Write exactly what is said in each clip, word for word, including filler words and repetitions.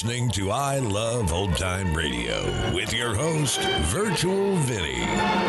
listening to I Love Old Time Radio with your host, Virtual Vinny.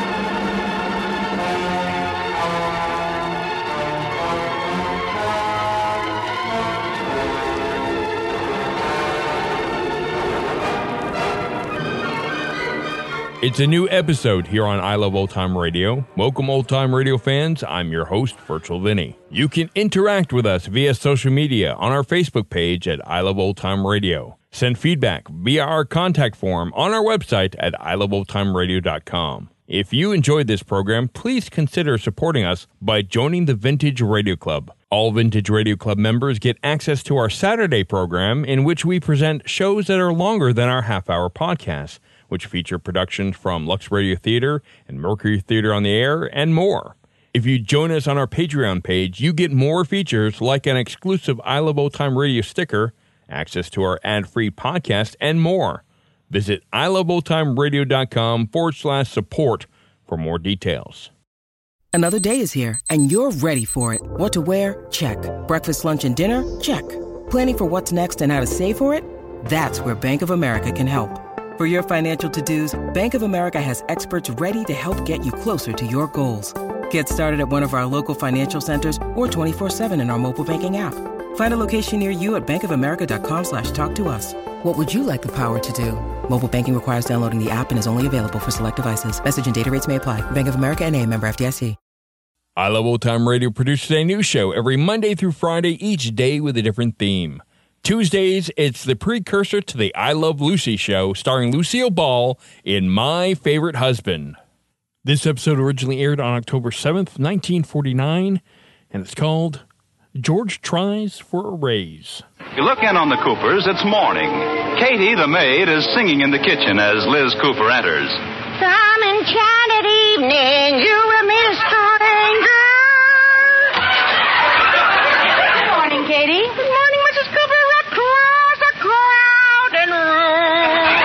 It's a new episode here on I Love Old Time Radio. Welcome, Old Time Radio fans. I'm your host, Virtual Vinny. You can interact with us via social media on our Facebook page at I Love Old Time Radio. Send feedback via our contact form on our website at I love old time radio dot com. If you enjoyed this program, please consider supporting us by joining the Vintage Radio Club. All Vintage Radio Club members get access to our Saturday program, in which we present shows that are longer than our half-hour podcasts, which feature productions from Lux Radio Theater and Mercury Theater on the Air, and more. If you join us on our Patreon page, you get more features like an exclusive I Love Old Time Radio sticker, access to our ad-free podcast, and more. Visit I love old time radio dot com forward slash support for more details. Another day is here, and you're ready for it. What to wear? Check. Breakfast, lunch, and dinner? Check. Planning for what's next and how to save for it? That's where Bank of America can help. For your financial to-dos, Bank of America has experts ready to help get you closer to your goals. Get started at one of our local financial centers or twenty-four seven in our mobile banking app. Find a location near you at bankofamerica.com slash talk to us. What would you like the power to do? Mobile banking requires downloading the app and is only available for select devices. Message and data rates may apply. Bank of America N A, member F D I C. I Love Old Time Radio produces a new show every Monday through Friday, each day with a different theme. Tuesdays, it's the precursor to the I Love Lucy show, starring Lucille Ball in My Favorite Husband. This episode originally aired on October seventh, nineteen forty-nine, and it's called George Tries for a Raise. You look in on the Coopers, it's morning. Katie, the maid, is singing in the kitchen as Liz Cooper enters. Some enchanted evening, you will meet a stranger. Good morning, Katie. Good morning, Missus Cooper. Across a crowded room.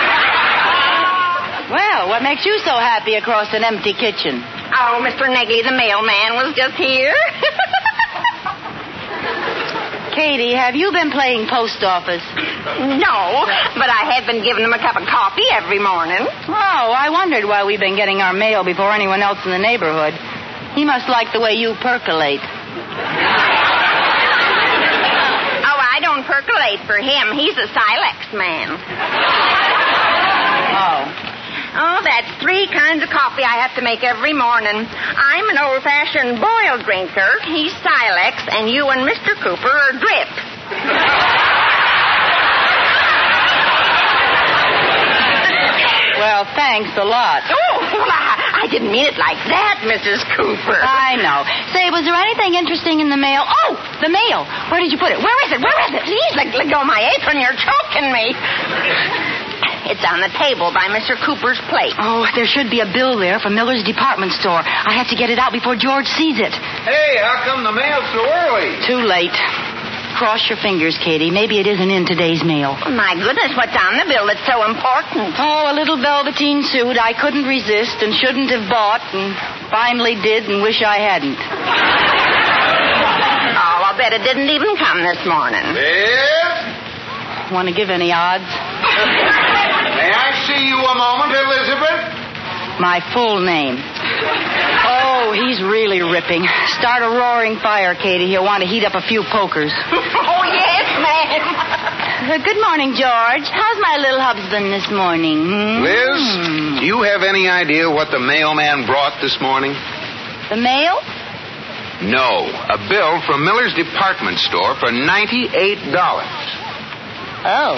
Well, what makes you so happy across an empty kitchen? Oh, Mister Negley, the mailman, was just here. Katie, have you been playing post office? No, but I have been giving him a cup of coffee every morning. Oh, I wondered why we've been getting our mail before anyone else in the neighborhood. He must like the way you percolate. Oh, I don't percolate for him. He's a Silex man. Oh. Oh, that's three kinds of coffee I have to make every morning. I'm an old-fashioned boiled drinker. He's Silex, and you and Mister Cooper are drip. Well, thanks a lot. Oh, I didn't mean it like that, Missus Cooper. I know. Say, was there anything interesting in the mail? Oh, the mail. Where did you put it? Where is it? Where is it? Please, let, let go of my apron. You're choking me. It's on the table by Mister Cooper's plate. Oh, there should be a bill there for Miller's department store. I have to get it out before George sees it. Hey, how come the mail's so early? Too late. Cross your fingers, Katie. Maybe it isn't in today's mail. Oh, my goodness, what's on the bill that's so important? Oh, a little velveteen suit I couldn't resist and shouldn't have bought and finally did and wish I hadn't. Oh, I'll bet it didn't even come this morning. Yes? Want to give any odds? May I see you a moment, Elizabeth? My full name. Oh, he's really ripping. Start a roaring fire, Katie. He'll want to heat up a few pokers. Oh, yes, ma'am. Uh, good morning, George. How's my little husband this morning? Hmm? Liz, do you have any idea what the mailman brought this morning? The mail? No, a bill from Miller's department store for ninety-eight dollars. Oh.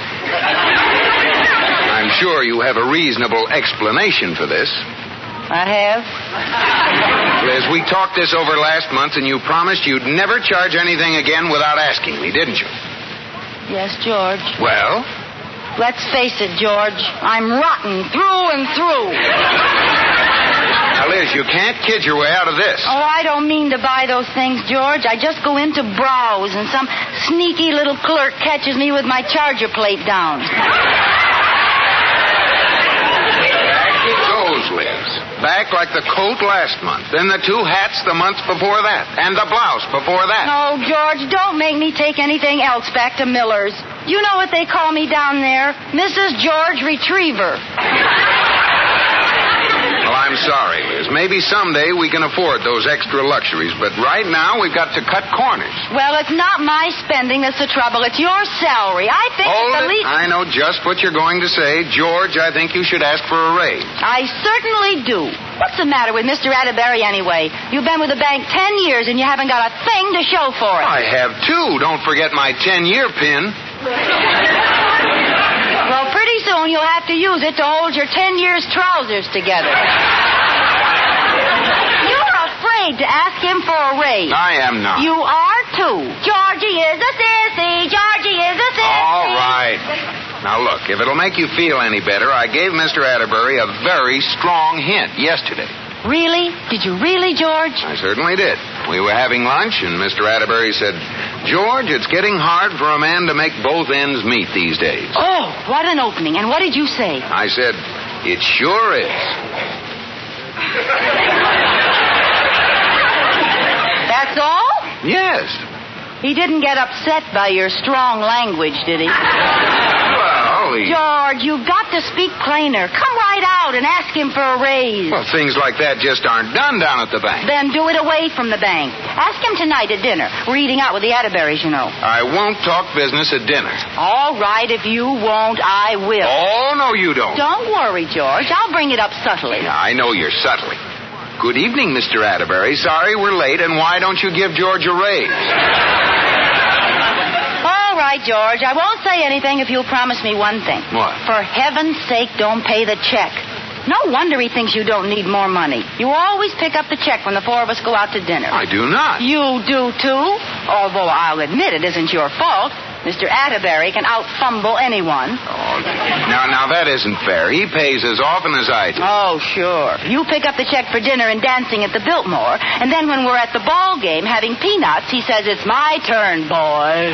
I'm sure you have a reasonable explanation for this. I have? Liz, we talked this over last month, and you promised you'd never charge anything again without asking me, didn't you? Yes, George. Well? Let's face it, George. I'm rotten through and through. Now, Liz, you can't kid your way out of this. Oh, I don't mean to buy those things, George. I just go in to browse, and some sneaky little clerk catches me with my charger plate down. Back it goes, Liz. Back like the coat last month, then the two hats the month before that, and the blouse before that. Oh, George, don't make me take anything else back to Miller's. You know what they call me down there? Missus George Retriever. Well, I'm sorry, Liz. Maybe someday we can afford those extra luxuries, but right now we've got to cut corners. Well, it's not my spending that's the trouble. It's your salary. I think Hold it's the it. least... I know just what you're going to say. George, I think you should ask for a raise. I certainly do. What's the matter with Mister Atterbury anyway? You've been with the bank ten years and you haven't got a thing to show for it. I have, too. Don't forget my ten-year pin. Well, pretty soon you'll have to use it to hold your ten years' trousers together. You're afraid to ask him for a raise. I am not. You are, too. Georgie is a sissy. Georgie is a sissy. All right. Now, look, if it'll make you feel any better, I gave Mister Atterbury a very strong hint yesterday. Really? Did you really, George? I certainly did. We were having lunch, and Mister Atterbury said, George, it's getting hard for a man to make both ends meet these days. Oh, what an opening. And what did you say? I said, it sure is. That's all? Yes. He didn't get upset by your strong language, did he? Well, he... George, you've got to speak plainer. Come right out and ask him for a raise. Well, things like that just aren't done down at the bank. Then do it away from the bank. Ask him tonight at dinner. We're eating out with the Atterburys, you know. I won't talk business at dinner. All right, if you won't, I will. Oh, no, you don't. Don't worry, George. I'll bring it up subtly. I know you're subtly. Good evening, Mister Atterbury. Sorry we're late, and why don't you give George a raise? All right, George. I won't say anything if you'll promise me one thing. What? For heaven's sake, don't pay the check. No wonder he thinks you don't need more money. You always pick up the check when the four of us go out to dinner. I do not. You do, too? Although I'll admit it isn't your fault. Mister Atterbury can out-fumble anyone. Oh, now, now, that isn't fair. He pays as often as I do. Oh, sure. You pick up the check for dinner and dancing at the Biltmore, and then when we're at the ball game having peanuts, he says, it's my turn, boy.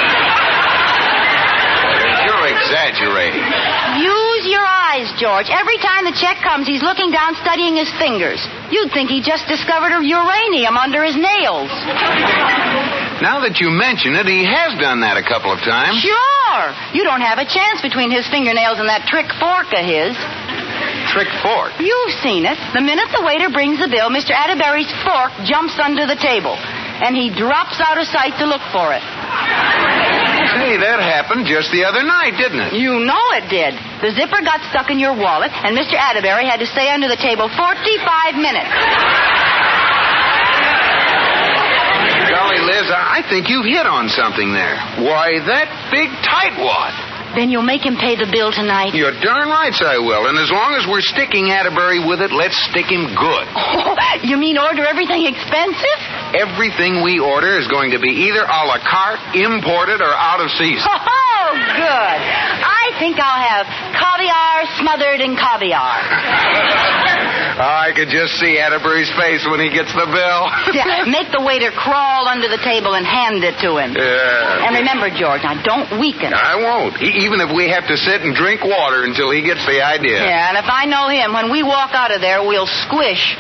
You're exaggerating. Use your eyes, George. Every time the check comes, he's looking down studying his fingers. You'd think he just discovered a uranium under his nails. Now that you mention it, he has done that a couple of times. Sure. You don't have a chance between his fingernails and that trick fork of his. Trick fork? You've seen it. The minute the waiter brings the bill, Mister Atterbury's fork jumps under the table, and he drops out of sight to look for it. Hey, that happened just the other night, didn't it? You know it did. The zipper got stuck in your wallet, and Mister Atterbury had to stay under the table forty-five minutes. Golly, Liz, I think you've hit on something there. Why, that big tightwad. Then you'll make him pay the bill tonight? You're darn right I will. And as long as we're sticking Atterbury with it, let's stick him good. Oh, you mean order everything expensive? Everything we order is going to be either a la carte, imported, or out of season. Oh, good. I think I'll have caviar smothered in caviar. I could just see Atterbury's face when he gets the bill. Yeah, make the waiter crawl under the table and hand it to him. Yeah. And remember, George, now don't weaken. I won't, e- even if we have to sit and drink water until he gets the idea. Yeah, and if I know him, when we walk out of there, we'll squish.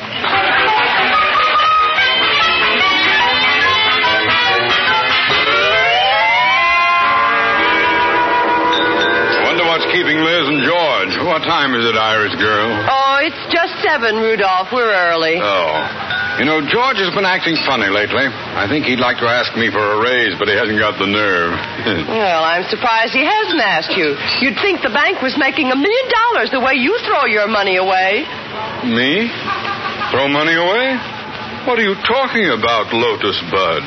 What's keeping Liz and George? What time is it, Irish girl? Oh, it's just seven, Rudolph. We're early. Oh. You know, George has been acting funny lately. I think he'd like to ask me for a raise, but he hasn't got the nerve. Well, I'm surprised he hasn't asked you. You'd think the bank was making a million dollars the way you throw your money away. Me? Throw money away? What are you talking about, Lotus Bud?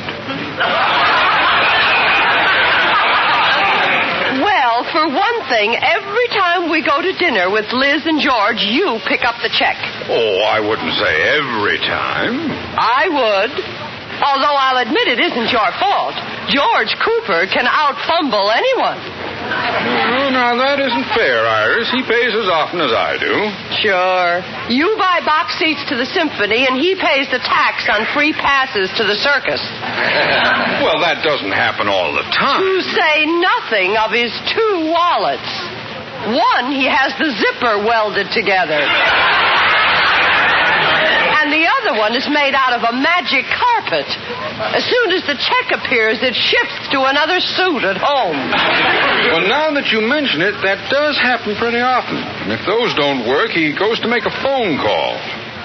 Well, for one thing, every time we go to dinner with Liz and George, you pick up the check. Oh, I wouldn't say every time. I would. Although I'll admit it isn't your fault. George Cooper can out-fumble anyone. Oh, now, that isn't fair, Iris. He pays as often as I do. Sure. You buy box seats to the symphony, and he pays the tax on free passes to the circus. Well, that doesn't happen all the time. To say nothing of his two wallets. One, he has the zipper welded together. And the other one is made out of a magic carpet. As soon as the check appears, it shifts to another suit at home. Well, now that you mention it, that does happen pretty often. And if those don't work, he goes to make a phone call.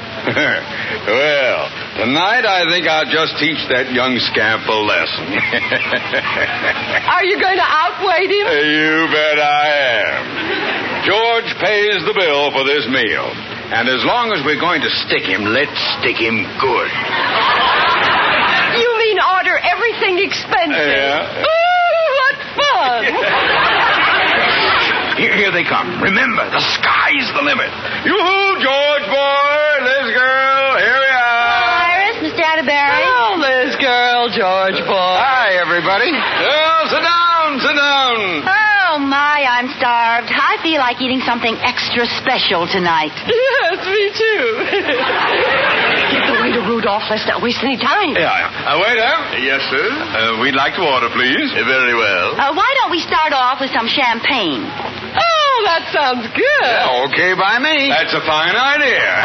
Well, tonight I think I'll just teach that young scamp a lesson. Are you going to outweigh him? You bet I am. George pays the bill for this meal. And as long as we're going to stick him, let's stick him good. You mean order everything expensive? Yeah. Ooh, what fun! Here, here they come. Remember, the sky's the limit. Yoo-hoo, George boy, Liz girl, here we are. Iris, Mister Atterbury. Hello, Liz girl, George boy. Hi, everybody. Well, sit down, sit down. Oh, my, I'm starved. I feel like eating something extra special tonight. Yes, me too. Get the waiter, Rudolph. Let's not waste any time. Yeah, yeah. Uh, waiter. Yes, sir. Uh, we'd like to order, please. Very well. Uh, why don't we start off with some champagne? Oh, that sounds good. Yeah, okay by me. That's a fine idea.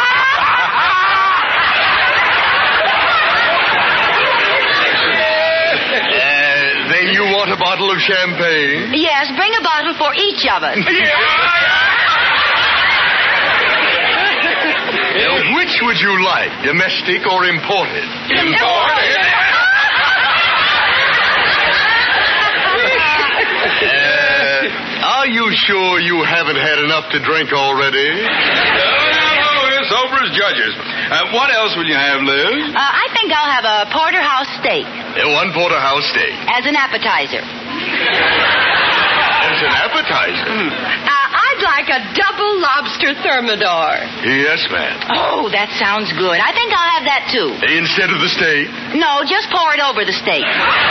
uh, then you want a bottle of champagne? Yes, bring a bottle for each of us. Uh, which would you like, domestic or imported? Imported. uh, are you sure you haven't had enough to drink already? No, no, no, we're sober as judges. Uh, what else will you have, Liz? Uh, I think I'll have a porterhouse steak. Uh, one porterhouse steak. As an appetizer. As an appetizer? Mm. Uh, I'd like a double lobster thermidor. Yes, ma'am. Oh, that sounds good. I think I'll have that, too. Instead of the steak? No, just pour it over the steak.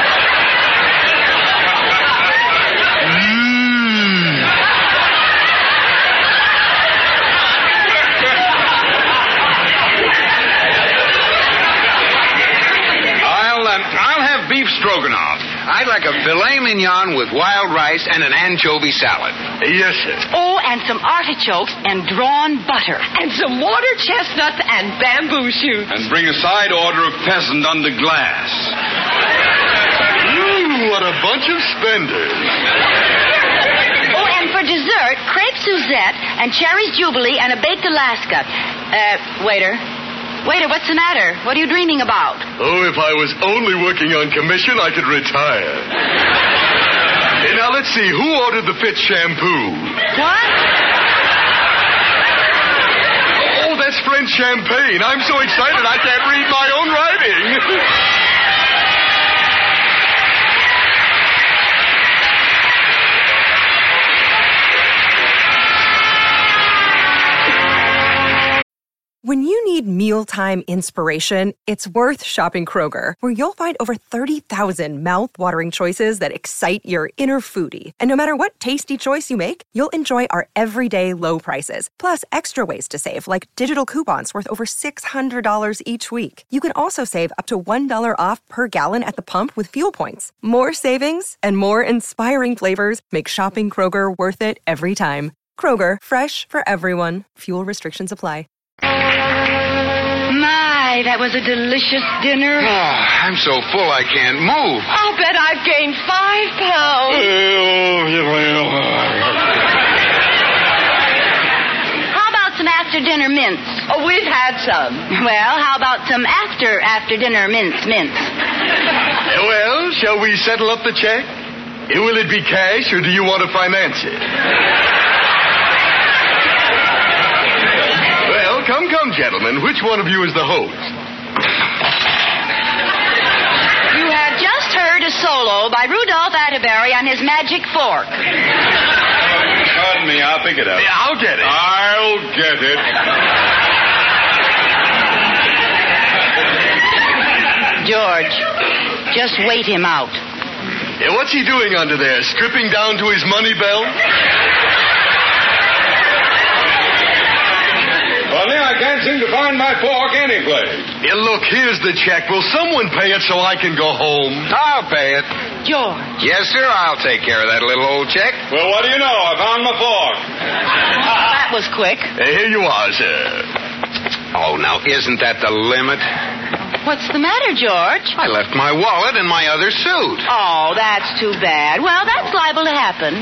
I'll, um, I'll have beef stroganoff. I'd like a filet mignon with wild rice and an anchovy salad. Yes, sir. Oh, and some artichokes and drawn butter. And some water chestnuts and bamboo shoots. And bring a side order of pheasant under glass. Ooh, what a bunch of spenders. Oh, and for dessert, crepe Suzette and cherries Jubilee and a baked Alaska. Uh, waiter. Waiter, what's the matter? What are you dreaming about? Oh, if I was only working on commission, I could retire. Hey, now, let's see. Who ordered the Fitz shampoo? What? Oh, that's French champagne. I'm so excited I can't read my own writing. When you need mealtime inspiration, it's worth shopping Kroger, where you'll find over thirty thousand mouth-watering choices that excite your inner foodie. And no matter what tasty choice you make, you'll enjoy our everyday low prices, plus extra ways to save, like digital coupons worth over six hundred dollars each week. You can also save up to one dollar off per gallon at the pump with fuel points. More savings and more inspiring flavors make shopping Kroger worth it every time. Kroger, fresh for everyone. Fuel restrictions apply. My, that was a delicious dinner. Oh, I'm so full I can't move. I'll bet I've gained five pounds. How about some after-dinner mints? Oh, we've had some. Well, how about some after-after-dinner mints, mints? Well, shall we settle up the check? Will it be cash, or do you want to finance it? Well, come, come, gentlemen. Which one of you is the host? You have just heard a solo by Rudolph Atterbury on his magic fork. Pardon me, I'll pick it up. Yeah, I'll get it. I'll get it. George, just wait him out. Yeah, what's he doing under there? Stripping down to his money belt? Well, now I can't seem to find my fork anyplace. Yeah, look, here's the check. Will someone pay it so I can go home? I'll pay it. George. Yes, sir, I'll take care of that little old check. Well, what do you know? I found my fork. That was quick. Uh, here you are, sir. Oh, now, isn't that the limit? What's the matter, George? I left my wallet in my other suit. Oh, that's too bad. Well, that's liable to happen.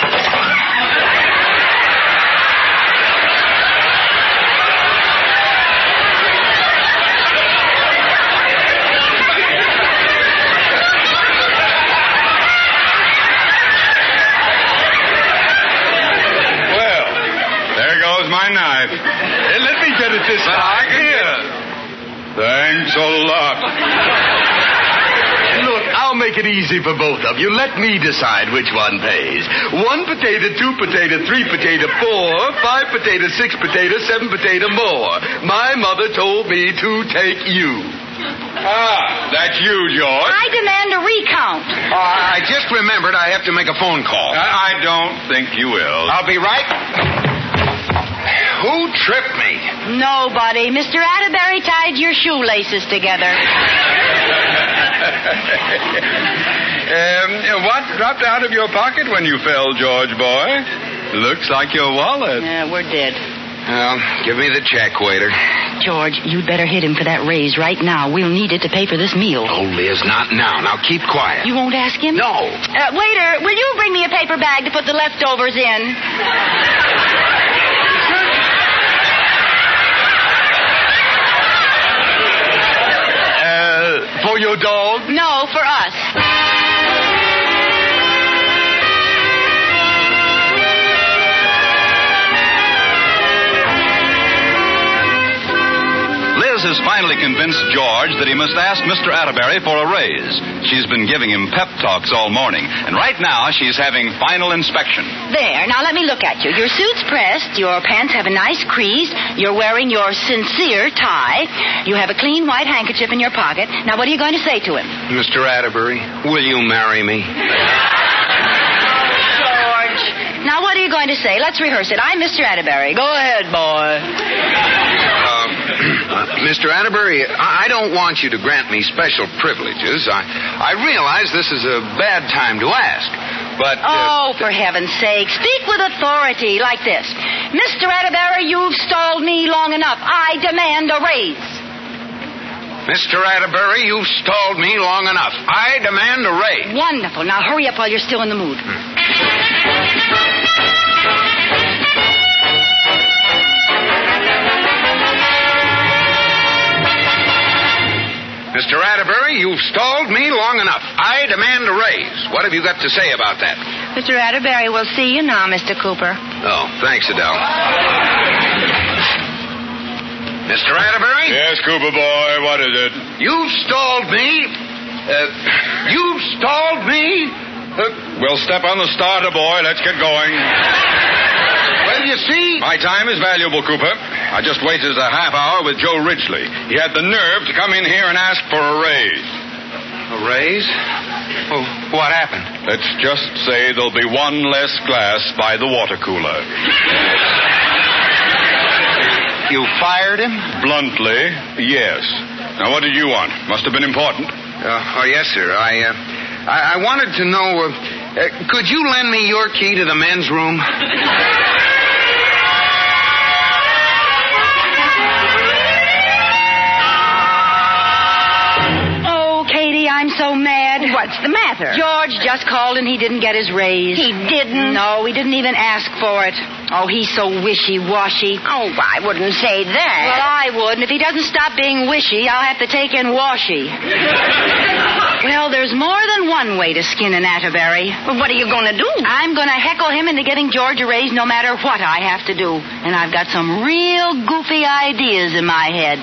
Well, there goes my knife. Hey, let me get it this But time. I can Here. Thanks a lot. Look, I'll make it easy for both of you. Let me decide which one pays. One potato, two potato, three potato, four, five potato, six potato, seven potato, more. My mother told me to take you. Ah, that's you, George. I demand a recount. Uh, I just remembered I have to make a phone call. I, I don't think you will. I'll be right. Who tripped me? Nobody. Mister Atterbury tied your shoelaces together. um, what dropped out of your pocket when you fell, George boy? Looks like your wallet. Yeah, we're dead. Well, give me the check, waiter. George, you'd better hit him for that raise right now. We'll need it to pay for this meal. Oh, Liz, not now. Now keep quiet. You won't ask him? No. Uh, waiter, will you bring me a paper bag to put the leftovers in? For your dog? No, for us. Liz has finally convinced George that he must ask Mister Atterbury for a raise. She's been giving him pep talks all morning, and right now she's having final inspection. There, now let me look at you. Your suit's pressed, your pants have a nice crease, you're wearing your sincere tie, you have a clean white handkerchief in your pocket. Now, what are you going to say to him? Mister Atterbury, will you marry me? George. Now, what are you going to say? Let's rehearse it. I'm Mister Atterbury. Go ahead, boy. Uh, uh, Mister Atterbury, I, I don't want you to grant me special privileges. I, I realize this is a bad time to ask, but... Uh, oh, for heaven's sake, speak with authority like this. Mister Atterbury, you've stalled me long enough. I demand a raise. Mister Atterbury, you've stalled me long enough. I demand a raise. Wonderful. Now, hurry up while you're still in the mood. Mister Atterbury, you've stalled me long enough. I demand a raise. What have you got to say about that? Mister Atterbury, we'll see you now, Mister Cooper. Oh, thanks, Adele. Mister Atterbury? Yes, Cooper boy, what is it? You've stalled me. Uh, you've stalled me. Uh, We'll step on the starter, boy. Let's get going. well, you see... My time is valuable, Cooper. I just waited a half hour with Joe Ridgely. He had the nerve to come in here and ask for a raise. A raise? Oh, what happened? Let's just say there'll be one less glass by the water cooler. You fired him? Bluntly, yes. Now, what did you want? Must have been important. Uh, oh, yes, sir. I, uh, I, I wanted to know, uh, uh, could you lend me your key to the men's room? I'm so mad. What's the matter? George just called and he didn't get his raise. He didn't? No, he didn't even ask for it. Oh, he's so wishy-washy. Oh, I wouldn't say that. Well, I would, and if he doesn't stop being wishy, I'll have to take in washy. Well, there's more than one way to skin an Atterbury. Well, what are you going to do? I'm going to heckle him into getting George a raise no matter what I have to do. And I've got some real goofy ideas in my head.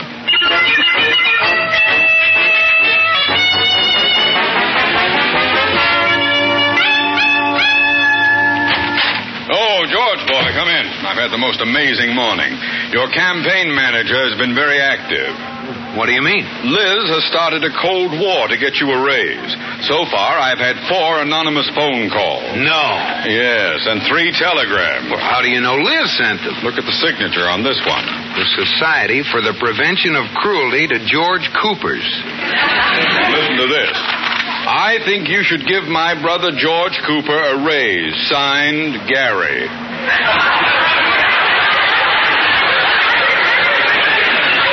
Oh, George, boy, come in. I've had the most amazing morning. Your campaign manager has been very active. What do you mean? Liz has started a cold war to get you a raise. So far, I've had four anonymous phone calls. No. Yes, and three telegrams. Well, how do you know Liz sent them? Look at the signature on this one. The Society for the Prevention of Cruelty to George Coopers. Listen to this. I think you should give my brother George Cooper a raise. Signed, Gary.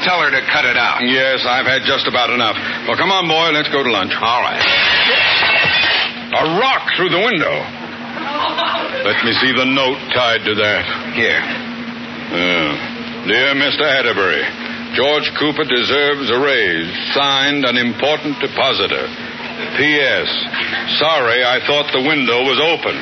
tell her to cut it out. Yes, I've had just about enough. Well, come on, boy. Let's go to lunch. All right. A rock through the window. Let me see the note tied to that. Here. Uh, Dear Mister Atterbury, George Cooper deserves a raise. Signed, an important depositor. P S. Sorry, I thought the window was open.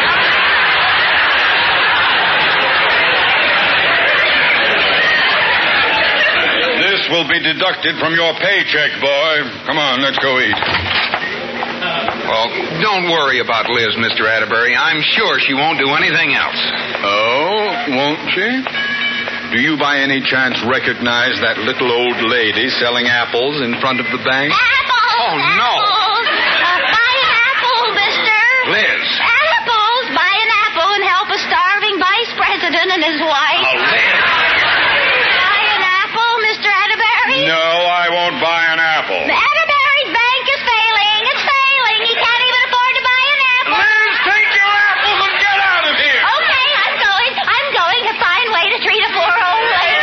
This will be deducted from your paycheck, boy. Come on, let's go eat. Well, don't worry about Liz, Mister Atterbury. I'm sure she won't do anything else. Oh, won't she? Do you by any chance recognize that little old lady selling apples in front of the bank? Apples! Oh, no. Apples. Uh, buy an apple, mister. Liz. Apples. Buy an apple and help a starving vice president and his wife. Oh, Liz. Buy an apple, Mister Atterbury. No, I won't buy an apple. The Atterbury's bank is failing. It's failing. He can't even afford to buy an apple. Liz, take your apples and get out of here. Okay, I'm going. I'm going. A fine way to treat a poor old lady.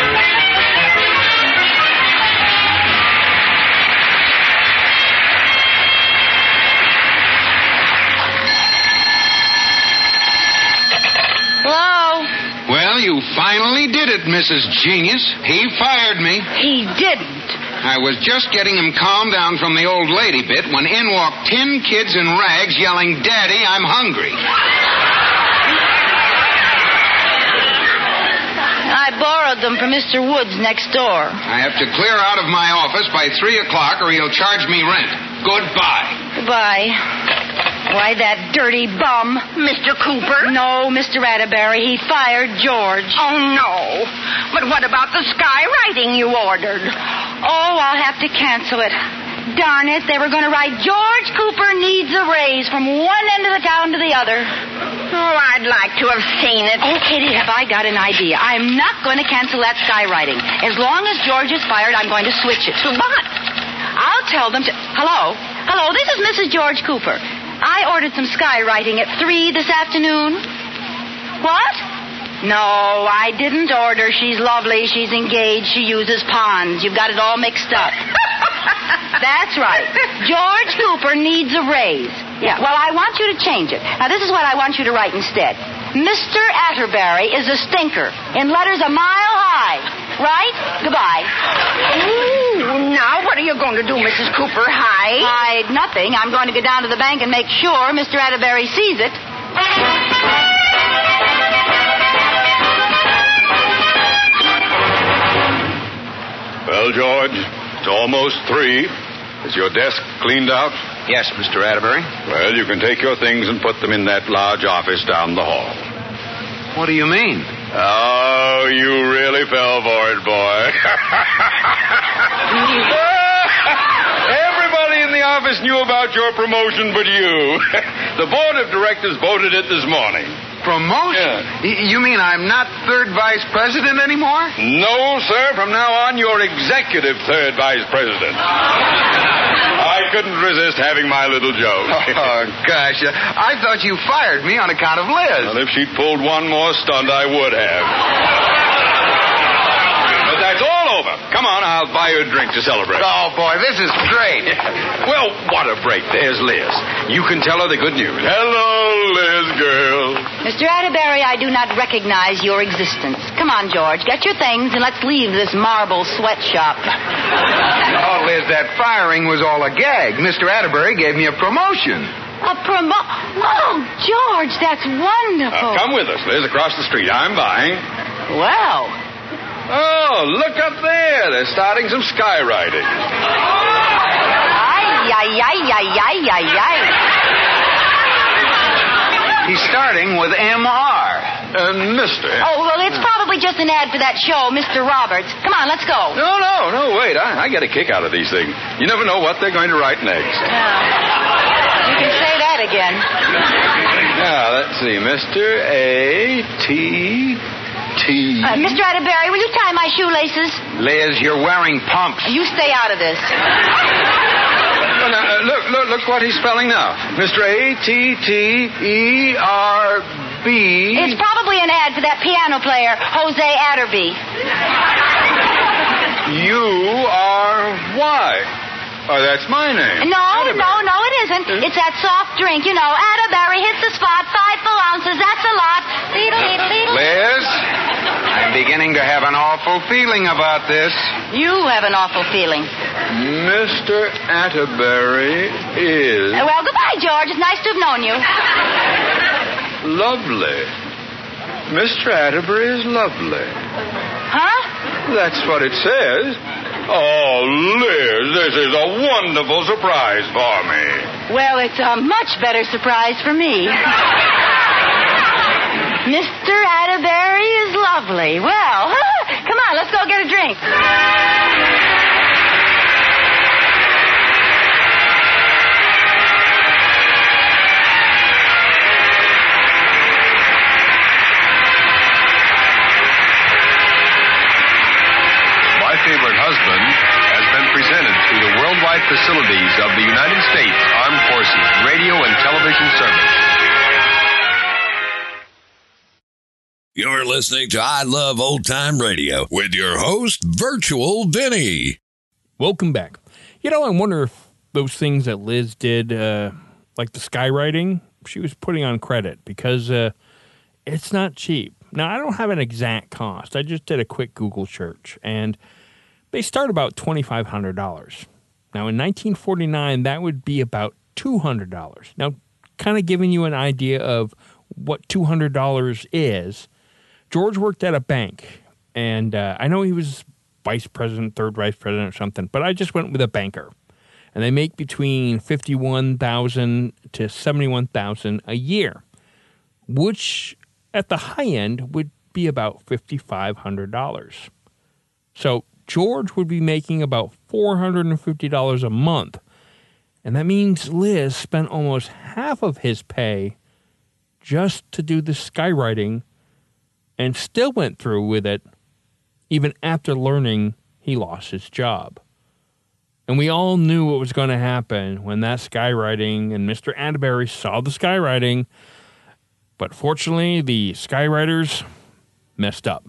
Hello? Well, you finally did it, Missus Genius. He fired me. He didn't. I was just getting him calmed down from the old lady bit when in walked ten kids in rags yelling, Daddy, I'm hungry. I borrowed them from Mister Woods next door. I have to clear out of my office by three o'clock or he'll charge me rent. Goodbye. Goodbye. Why, that dirty bum. Mister Cooper? No, Mister Atterbury. He fired George. Oh, no. But what about the skywriting you ordered? Oh, I'll have to cancel it. Darn it, they were going to write George Cooper needs a raise from one end of the town to the other. Oh, I'd like to have seen it. Oh, Kitty, have I got an idea. I'm not going to cancel that skywriting. As long as George is fired, I'm going to switch it. To what? I'll tell them to... Hello? Hello, this is Missus George Cooper. I ordered some skywriting at three this afternoon. What? No, I didn't order. She's lovely. She's engaged. She uses ponds. You've got it all mixed up. That's right. George Cooper needs a raise. Yeah, well, I want you to change it. Now, this is what I want you to write instead. Mister Atterbury is a stinker in letters a mile high. Right? Goodbye. Ooh, now what are you going to do, Missus Cooper? Hide? Hide nothing. I'm going to go down to the bank and make sure Mister Atterbury sees it. Well, George, it's almost three. Is your desk cleaned out? Yes, Mister Atterbury. Well, you can take your things and put them in that large office down the hall. What do you mean? Oh, you really fell for it, boy. Everybody in the office knew about your promotion but you. The board of directors voted it this morning. Promotion? Yeah. Y- you mean I'm not third vice president anymore? No, sir. From now on, you're executive third vice president. I couldn't resist having my little joke. Oh, gosh. I thought you fired me on account of Liz. Well, if she'd pulled one more stunt, I would have. But that's all over. Come on, I'll buy you a drink to celebrate. Oh, boy, this is great. Well, what a break. There's Liz. You can tell her the good news. Hello, Liz, girl. Mister Atterbury, I do not recognize your existence. Come on, George. Get your things and let's leave this marble sweatshop. Oh, Liz, that firing was all a gag. Mister Atterbury gave me a promotion. A promo... Oh, George, that's wonderful. Uh, come with us, Liz, across the street. I'm buying. Well... Oh, look up there. They're starting some skywriting. Ay, ay, ay, ay, ay, ay, ay. He's starting with M R. Uh, mister. Oh, well, it's probably just an ad for that show, Mister Roberts. Come on, let's go. No, no, no, wait. I, I get a kick out of these things. You never know what they're going to write next. Uh, you can say that again. Now, let's see. Mister A T T. Uh, Mister Atterbury, will you tie my shoelaces? Liz, you're wearing pumps. You stay out of this. Well, now, uh, look, look, look what he's spelling now. Mister A T T E R B. It's probably an ad for that piano player, Jose Atterby. You are why? Oh, that's my name. No, Atterbury. no, no, it isn't. It's that soft drink, you know. Atterbury hits the spot, five full ounces. That's a lot. Liz, I'm beginning to have an awful feeling about this. You have an awful feeling. Mister Atterbury is... Uh, well, goodbye, George. It's nice to have known you. Lovely. Mister Atterbury is lovely. Huh? That's what it says. Oh, Liz, this is a wonderful surprise for me. Well, it's a much better surprise for me. Mister Atterbury is lovely. Well, come on, let's go get a drink. My Favorite Husband has been presented through the worldwide facilities of the United States Armed Forces Radio and Television Service. You're listening to I Love Old Time Radio with your host, Virtual Vinny. Welcome back. You know, I wonder if those things that Liz did, uh, like the skywriting, she was putting on credit because uh, it's not cheap. Now, I don't have an exact cost. I just did a quick Google search, and they start about twenty-five hundred dollars. Now, in nineteen forty-nine, that would be about two hundred dollars. Now, kind of giving you an idea of what two hundred dollars is, George worked at a bank, and uh, I know he was vice president, third vice president or something, but I just went with a banker. And they make between fifty-one thousand dollars to seventy-one thousand dollars a year, which at the high end would be about five thousand five hundred dollars. So George would be making about four hundred fifty dollars a month. And that means Liz spent almost half of his pay just to do the skywriting and still went through with it even after learning he lost his job. And we all knew what was going to happen when that skywriting and Mister Atterbury saw the skywriting. But fortunately, the skywriters messed up.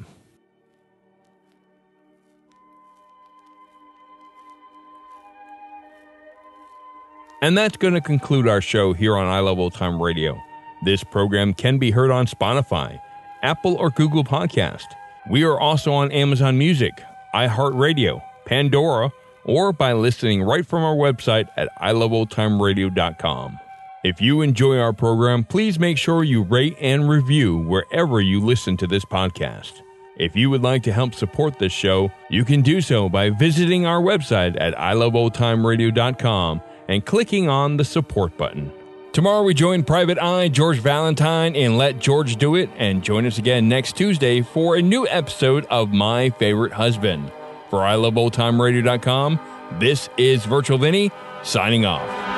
And that's going to conclude our show here on I Love Old Time Radio. This program can be heard on Spotify, Apple or Google Podcast. We are also on Amazon Music, iHeartRadio, Pandora, or by listening right from our website at i love old time radio dot com. If you enjoy our program, please make sure you rate and review wherever you listen to this podcast. If you would like to help support this show, you can do so by visiting our website at i love old time radio dot com and clicking on the support button. Tomorrow we join Private Eye George Valentine in Let George Do It, and join us again next Tuesday for a new episode of My Favorite Husband. For i love old time radio dot com, this is Virtual Vinny signing off.